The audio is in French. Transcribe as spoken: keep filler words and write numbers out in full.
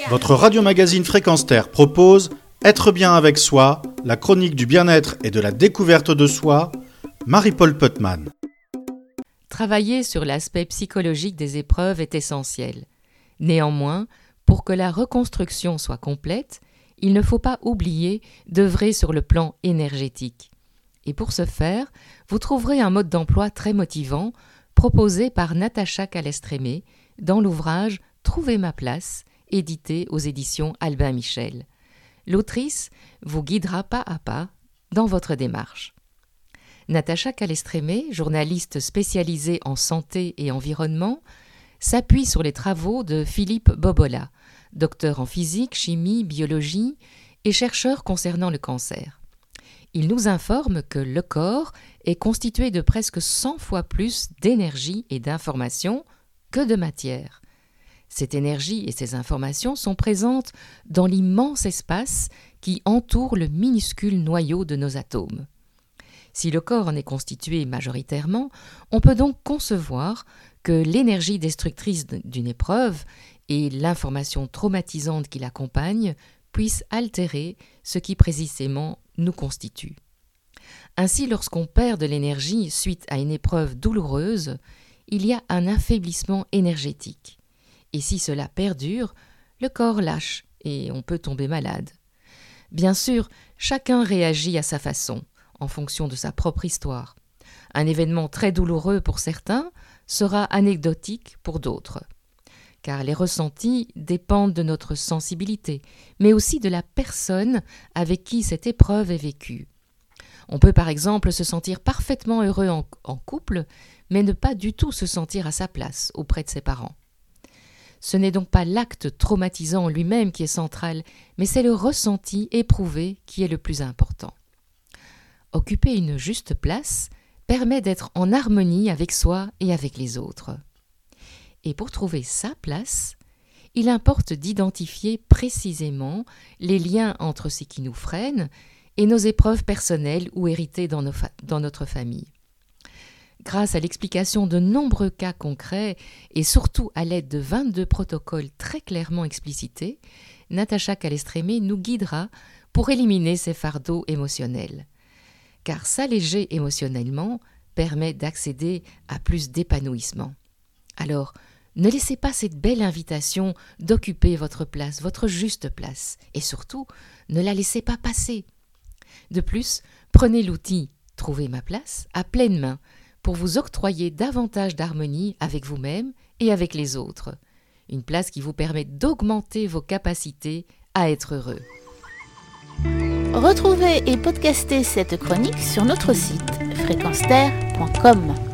Votre radio-magazine Fréquence Terre propose Être bien avec soi, la chronique du bien-être et de la découverte de soi, Marie-Paule Putman. Travailler sur l'aspect psychologique des épreuves est essentiel. Néanmoins, pour que la reconstruction soit complète, il ne faut pas oublier d'œuvrer sur le plan énergétique. Et pour ce faire, vous trouverez un mode d'emploi très motivant proposé par Natacha Calestrémé dans l'ouvrage « Trouver ma place » édité aux éditions Albin Michel. L'autrice vous guidera pas à pas dans votre démarche. Natacha Calestrémé, journaliste spécialisée en santé et environnement, s'appuie sur les travaux de Philippe Bobola, docteur en physique, chimie, biologie et chercheur concernant le cancer. Il nous informe que le corps est constitué de presque cent fois plus d'énergie et d'informations que de matière. Cette énergie et ces informations sont présentes dans l'immense espace qui entoure le minuscule noyau de nos atomes. Si le corps en est constitué majoritairement, on peut donc concevoir que l'énergie destructrice d'une épreuve et l'information traumatisante qui l'accompagne puissent altérer ce qui précisément nous constitue. Ainsi, lorsqu'on perd de l'énergie suite à une épreuve douloureuse, il y a un affaiblissement énergétique. Et si cela perdure, le corps lâche et on peut tomber malade. Bien sûr, chacun réagit à sa façon, en fonction de sa propre histoire. Un événement très douloureux pour certains sera anecdotique pour d'autres. Car les ressentis dépendent de notre sensibilité, mais aussi de la personne avec qui cette épreuve est vécue. On peut par exemple se sentir parfaitement heureux en, en couple, mais ne pas du tout se sentir à sa place auprès de ses parents. Ce n'est donc pas l'acte traumatisant lui-même qui est central, mais c'est le ressenti éprouvé qui est le plus important. Occuper une juste place permet d'être en harmonie avec soi et avec les autres. Et pour trouver sa place, il importe d'identifier précisément les liens entre ce qui nous freine et nos épreuves personnelles ou héritées dans, nos fa- dans notre famille. Grâce à l'explication de nombreux cas concrets et surtout à l'aide de vingt-deux protocoles très clairement explicités, Natacha Calestrémé nous guidera pour éliminer ces fardeaux émotionnels. Car s'alléger émotionnellement permet d'accéder à plus d'épanouissement. Alors, ne laissez pas cette belle invitation d'occuper votre place, votre juste place, et surtout, ne la laissez pas passer. De plus, prenez l'outil « Trouver ma place » à pleine main pour vous octroyer davantage d'harmonie avec vous-même et avec les autres. Une place qui vous permet d'augmenter vos capacités à être heureux. Retrouvez et podcastez cette chronique sur notre site fréquence terre point com.